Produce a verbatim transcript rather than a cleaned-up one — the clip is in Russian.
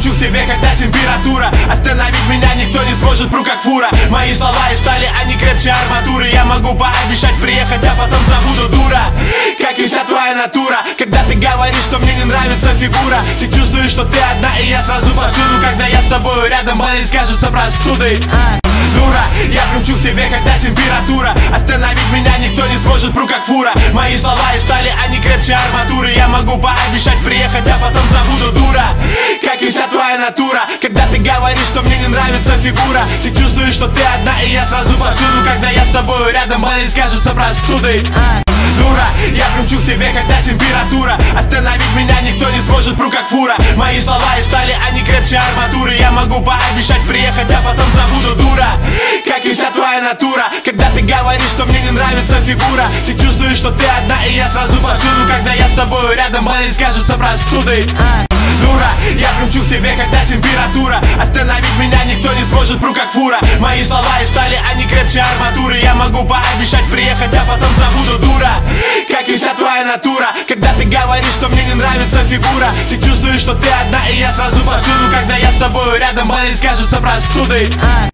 примчу к тебе, когда температура. Остановить меня никто не сможет, пру как фура. Мои слова и стали, они крепче арматуры. Я могу пообещать приехать, а потом забуду, дура. Как и вся твоя натура. Когда ты говоришь, что мне не нравится фигура, ты чувствуешь, что ты одна, и я сразу повсюду. Когда я с тобой рядом, болезнь кажется простудой. Дура, я примчу к тебе, когда температура. Остановить меня никто не сможет, пру как фура. Мои слова и стали, они крепче арматуры. Я могу пообещать приехать, а потом забуду, дура. Как и вся твоя натура. Когда ты говоришь, что мне не нравится фигура, ты чувствуешь, что ты одна, и я сразу повсюду. Когда я с тобой рядом, болезнь кажется простудой. Дура, я примчу к тебе, когда температура. Остановить меня никто не сможет, пру как фура. Мои слова и стали, они крепче арматуры. Я могу пообещать приехать, а потом забуду, дура. Как и вся твоя натура. Когда ты говоришь, что мне не нравится фигура, ты чувствуешь, что ты одна, и я сразу повсюду. Когда я с тобой рядом, болезнь кажется простудой. Дура, я примчу к тебе, когда температура. Остановить меня никто не сможет, пру как фура. Мои слова и стали, они крепче арматуры. Я могу пообещать приехать, а потом забуду, дура. Как и вся твоя натура. Когда ты говоришь, что мне не нравится фигура, ты чувствуешь, что ты одна, и я сразу повсюду. Когда я с тобой рядом, болезнь кажется простудой.